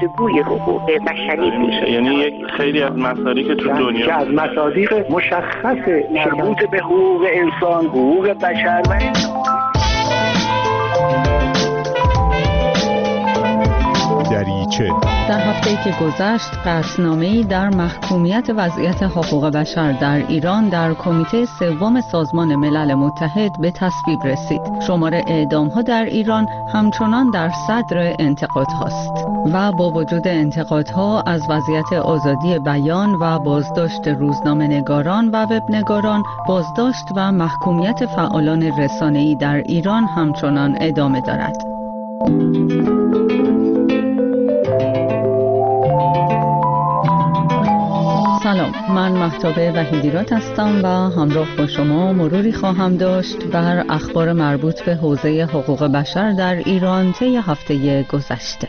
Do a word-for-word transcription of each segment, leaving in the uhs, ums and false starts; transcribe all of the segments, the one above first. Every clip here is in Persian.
گفتگوی حقوق بشری میشه. یعنی یک خیلی از مصادیق که تو دنیا که از مصادیق مشخص مربوط به حقوق انسان، حقوق بشر و دریچه. در هفته‌ای که گذشت قطعنامه‌ای در محکومیت وضعیت حقوق بشر در ایران در کمیته سوم سازمان ملل متحد به تصویب رسید. شمار اعدام‌ها در ایران همچنان در صدر انتقادهاست و با وجود انتقادها از وضعیت آزادی بیان و بازداشت روزنامه‌نگاران و وبنگاران، بازداشت و محکومیت فعالان رسانه‌ای در ایران همچنان ادامه دارد. سلام، من مهتاب وحیدیراد هستم و همراه با شما مروری خواهم داشت بر اخبار مربوط به حوزه حقوق بشر در ایران طی هفته گذشته.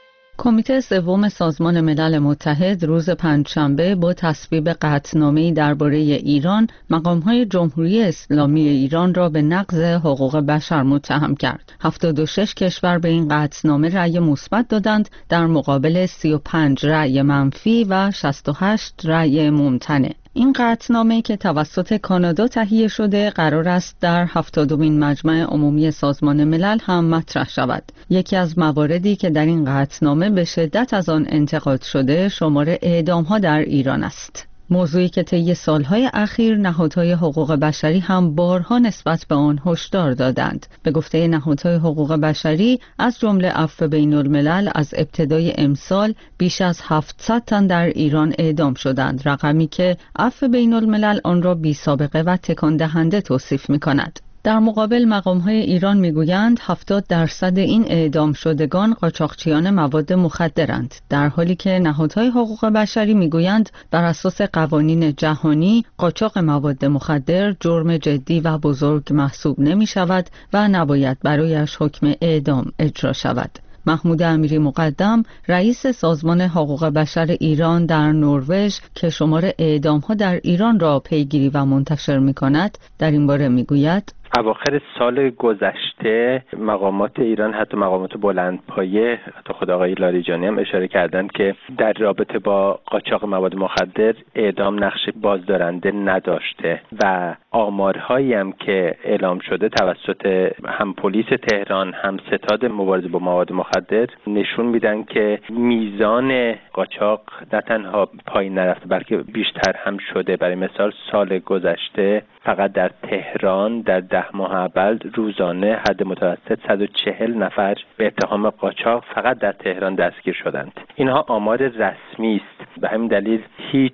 کمیته سوم سازمان ملل متحد روز پنجشنبه با تصویب قطعنامه‌ای درباره ایران، مقام‌های جمهوری اسلامی ایران را به نقض حقوق بشر متهم کرد. هفتاد و شش کشور به این قطعنامه رأی مثبت دادند در مقابل سی و پنج رأی منفی و شصت و هشت رأی ممتنع. این قطعنامه که توسط کانادا تهیه شده قرار است در هفتادمین مجمع عمومی سازمان ملل هم مطرح شود. یکی از مواردی که در این قطعنامه به شدت از آن انتقاد شده شمار اعدام‌ها در ایران است. موضوعی که طی سالهای اخیر نهادهای حقوق بشری هم بارها نسبت به آن هشدار دادند. به گفته نهادهای حقوق بشری از جمله عفو بین الملل از ابتدای امسال بیش از هفتصد تن در ایران اعدام شدند، رقمی که عفو بین الملل آن را بی سابقه و تکان دهنده توصیف می کند. در مقابل مقام‌های ایران می‌گویند هفتاد درصد این اعدام شدگان قاچاقچیان مواد مخدرند، در حالی که نهادهای حقوق بشری می‌گویند بر اساس قوانین جهانی قاچاق مواد مخدر جرم جدی و بزرگ محسوب نمی‌شود و نباید برایش حکم اعدام اجرا شود. محمود امیری مقدم، رئیس سازمان حقوق بشر ایران در نروژ که شمار اعدام‌ها در ایران را پیگیری و منتشر می‌کند، در این باره می‌گوید: اواخر سال گذشته مقامات ایران، حتی مقامات بلندپایه، حتی خود آقای لاریجانی هم اشاره کردند که در رابطه با قاچاق مواد مخدر اعدام نقش بازدارنده نداشته و آمارهایی هم که اعلام شده توسط هم پلیس تهران هم ستاد مبارزه با مواد مخدر نشون میدن که میزان قاچاق نه تنها پایین نرفته بلکه بیشتر هم شده. برای مثال سال گذشته فقط در تهران در ده ماه اول روزانه حد متوسط صد و چهل نفر به اتهام قاچاق فقط در تهران دستگیر شدند. اینها آمار رسمی است. به همین دلیل هیچ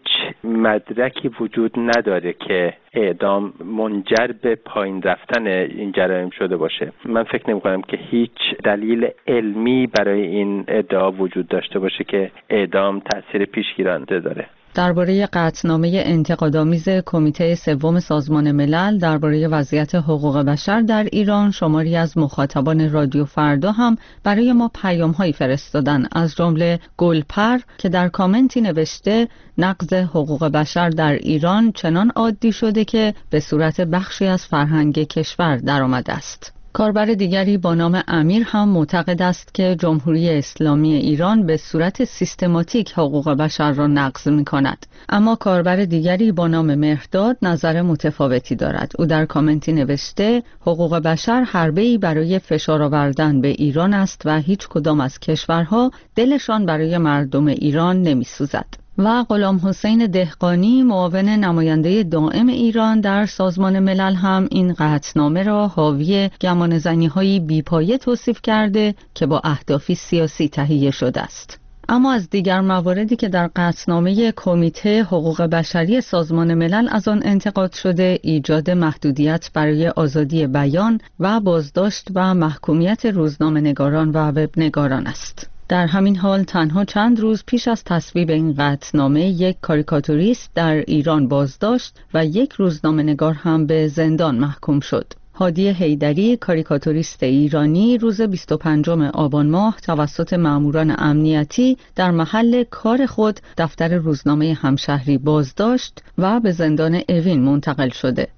مدرکی وجود نداره که اعدام منجر به پایین رفتن این جرایم شده باشه. من فکر نمی کنم که هیچ دلیل علمی برای این ادعا وجود داشته باشه که اعدام تأثیر پیشگیرنده داره. درباره قطعنامه انتقادآمیز کمیته سوم سازمان ملل درباره وضعیت حقوق بشر در ایران شماری از مخاطبان رادیو فردا هم برای ما پیام‌هایی فرستادن، از جمله گلپر که در کامنتی نوشته نقض حقوق بشر در ایران چنان عادی شده که به صورت بخشی از فرهنگ کشور درآمده است. کاربر دیگری با نام امیر هم معتقد است که جمهوری اسلامی ایران به صورت سیستماتیک حقوق بشر را نقض می کند. اما کاربر دیگری با نام مهرداد نظر متفاوتی دارد. او در کامنتی نوشته حقوق بشر حربه‌ای برای فشار آوردن به ایران است و هیچ کدام از کشورها دلشان برای مردم ایران نمی سوزد. و غلام حسین دهقانی، معاون نماینده دائم ایران در سازمان ملل، هم این قطعنامه را حاوی گمانه‌زنی‌های بی‌پایه توصیف کرده که با اهدافی سیاسی تهیه شده است. اما از دیگر مواردی که در قطعنامه کمیته حقوق بشری سازمان ملل از آن انتقاد شده، ایجاد محدودیت برای آزادی بیان و بازداشت و محکومیت روزنامه‌نگاران و وبنگاران است. در همین حال تنها چند روز پیش از تصویب این قطعنامه یک کاریکاتوریست در ایران بازداشت و یک روزنامه‌نگار هم به زندان محکوم شد. هادی حیدری، کاریکاتوریست ایرانی، روز بیست و پنجم آبان ماه توسط ماموران امنیتی در محل کار خود دفتر روزنامه همشهری بازداشت و به زندان اوین منتقل شده.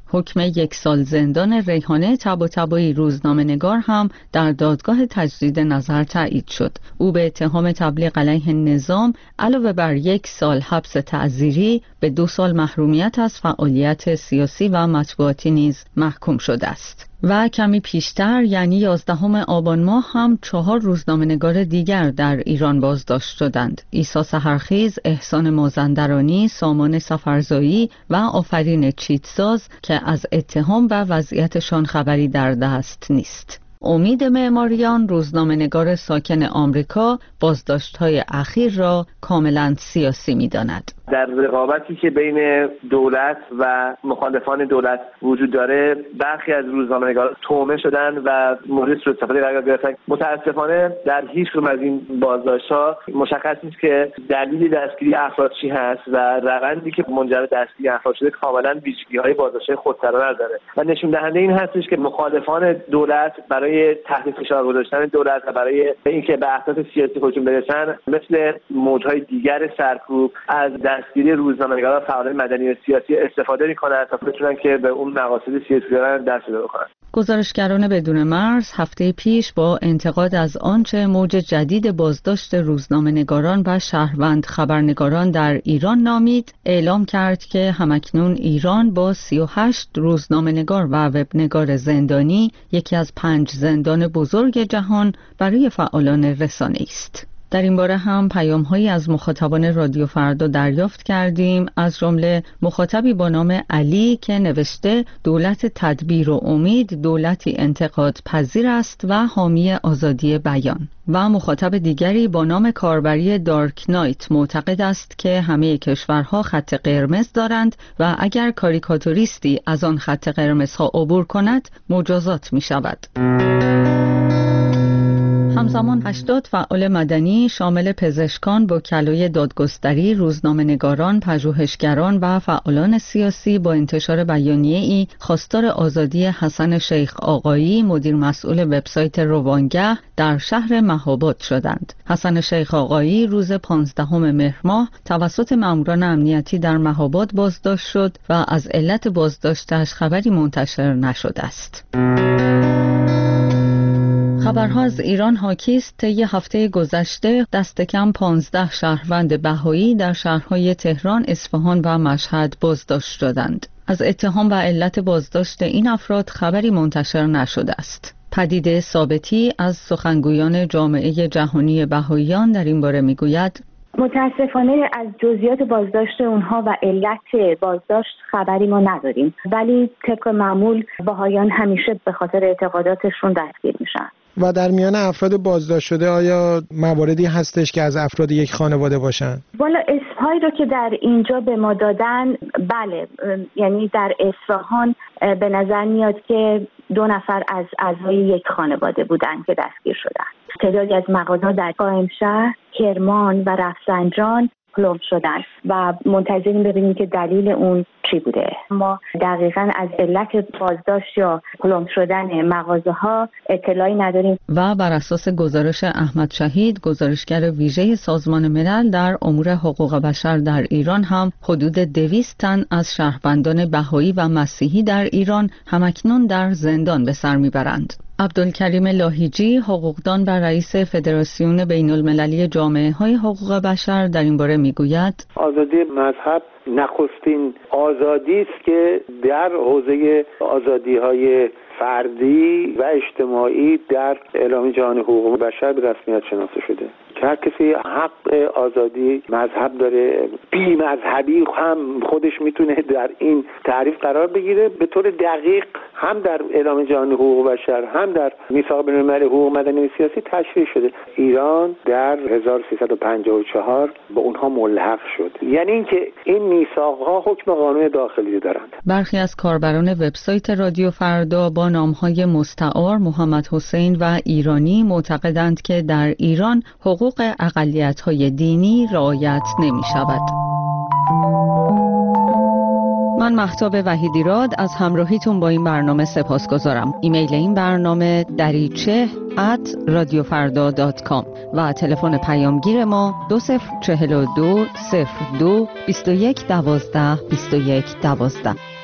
حکم یک سال زندان ریحانه طباطبایی روزنامه‌نگار هم در دادگاه تجدید نظر تایید شد. او به اتهام تبلیغ علیه نظام علاوه بر یک سال حبس تعزیری به دو سال محرومیت از فعالیت سیاسی و مطبوعاتی نیز محکوم شده است. و کمی پیشتر یعنی یازدهم آبان ماه هم چهار روزنامه‌نگار دیگر در ایران بازداشت شدند. عیسی سحرخیز، احسان مازندرانی، سامان سفرزایی و آفرین چیتساز که از اتهام و وضعیتشان خبری در دست نیست. امید معماریان، روزنامه‌نگار ساکن آمریکا، بازداشت‌های اخیر را کاملا سیاسی می‌داند. در رقابتی که بین دولت و مخالفان دولت وجود داره، برخی از روزنامه‌نگاران تومه شدن و مورد سوء استفاده قرار گرفتن. متاسفانه در هیچ کدوم از این بازداشت‌ها مشخص نیست که دلیل دستگیری افراد چی هست و روندی که منجر به دستگیری افراد شده کاملا ویژگی‌های بازداشت خودسرانه داره و نشون دهنده این هستش که مخالفان دولت برای تحت فشار گذاشتن دولت و برای اینکه به اهداف سیاسی خودشون برسن، مثل موج‌های دیگر سرکوب از دستگیری روزنامه‌نگاران و فعالان مدنی و سیاسی استفاده می‌کنند تا بتونن که به اون مقاصد سیاسی دارن دست پیدا بکنن. گزارشگران بدون مرز هفته پیش با انتقاد از آنچه موج جدید بازداشت روزنامه‌نگاران و شهروند خبرنگاران در ایران نامید، اعلام کرد که همکنون ایران با سی و هشت روزنامه‌نگار و وبنگار زندانی یکی از پنج زندان بزرگ جهان برای فعالان رسانه‌ای است. در این باره هم پیام‌هایی از مخاطبان رادیو فردا دریافت کردیم، از جمله مخاطبی با نام علی که نوشته دولت تدبیر و امید دولتی انتقاد پذیر است و حامی آزادی بیان، و مخاطب دیگری با نام کاربری دارک نایت معتقد است که همه کشورها خط قرمز دارند و اگر کاریکاتوریستی از آن خط قرمزها عبور کند مجازات می شود. همزمان هشتاد فعال مدنی شامل پزشکان، وکلای دادگستری، روزنامه‌نگاران، پژوهشگران و فعالان سیاسی با انتشار بیانیه‌ای خواستار آزادی حسن شیخ آقایی، مدیر مسئول وبسایت روانگه، در شهر مهاباد شدند. حسن شیخ آقایی روز پانزدهم مهر ماه توسط ماموران امنیتی در مهاباد بازداشت شد و از علت بازداشتش خبری منتشر نشده است. خبرها از ایران حاکی است. طی هفته گذشته دست کم پانزده شهروند بهایی در شهرهای تهران، اصفهان و مشهد بازداشت شدند. از اتهام و علت بازداشت این افراد خبری منتشر نشده است. پدیده ثابتی از سخنگویان جامعه جهانی بهاییان در این باره میگوید: متاسفانه از جزئیات بازداشت اونها و علت بازداشت خبری ما نداریم، ولی طبق معمول بهاییان همیشه به خاطر اعتقاداتشون دستگیر میشن. و در میان افراد بازداشت شده آیا مواردی هستش که از افراد یک خانواده باشن؟ والا اسمهایی رو که در اینجا به ما دادن، بله، یعنی در اصفهان به نظر میاد که دو نفر از اعضای یک خانواده بودن که دستگیر شدن. تعدادی از مغازه‌ها در قائمشهر، کرمان و رفسنجان پلم شدن و منتظریم ببینیم که دلیل اون چی بوده. ما دقیقاً از علت بازداشت یا پلم شدن مغازه‌ها اطلاعی نداریم. و بر اساس گزارش احمد شهید، گزارشگر ویژه سازمان ملل در امور حقوق بشر در ایران، هم حدود دویست تن از شهروندان بهایی و مسیحی در ایران همکنون در زندان به سر میبرند. عبدالکریم لاهیجی، حقوقدان و رئیس فدراسیون بین المللی جامعه های حقوق بشر، در این باره میگوید: آزادی مذهب نخستین آزادی است که در حوزه آزادی های فردی و اجتماعی در اعلامیه جهانی حقوق بشر به رسمیت شناخته شده. که هر کسی حق آزادی مذهب داره. بی مذهبی هم خودش میتونه در این تعریف قرار بگیره. به طور دقیق هم در اعلامیه جهانی حقوق بشر هم در میثاق بین‌المللی حقوق مدنی و سیاسی تشریح شده. ایران در هزار و سیصد و پنجاه و چهار به اونها ملحق شد. یعنی اینکه این میثاق‌ها حکم قانون داخلی دارند. برخی از کاربران وبسایت رادیو فردا با نام‌های مستعار محمد حسین و ایرانی معتقدند که در ایران حقوق اقلیت‌های دینی رعایت نمی‌شود. من مهتاب وحیدیراد از همراهیتون با این برنامه سپاسگزارم. ایمیل این برنامه دریچه ات رادیو فردا دات کام و تلفن پیامگیر ما دو صفر چهل و دو صفر دو بیست و یک دوازده بیست و یک دوازده.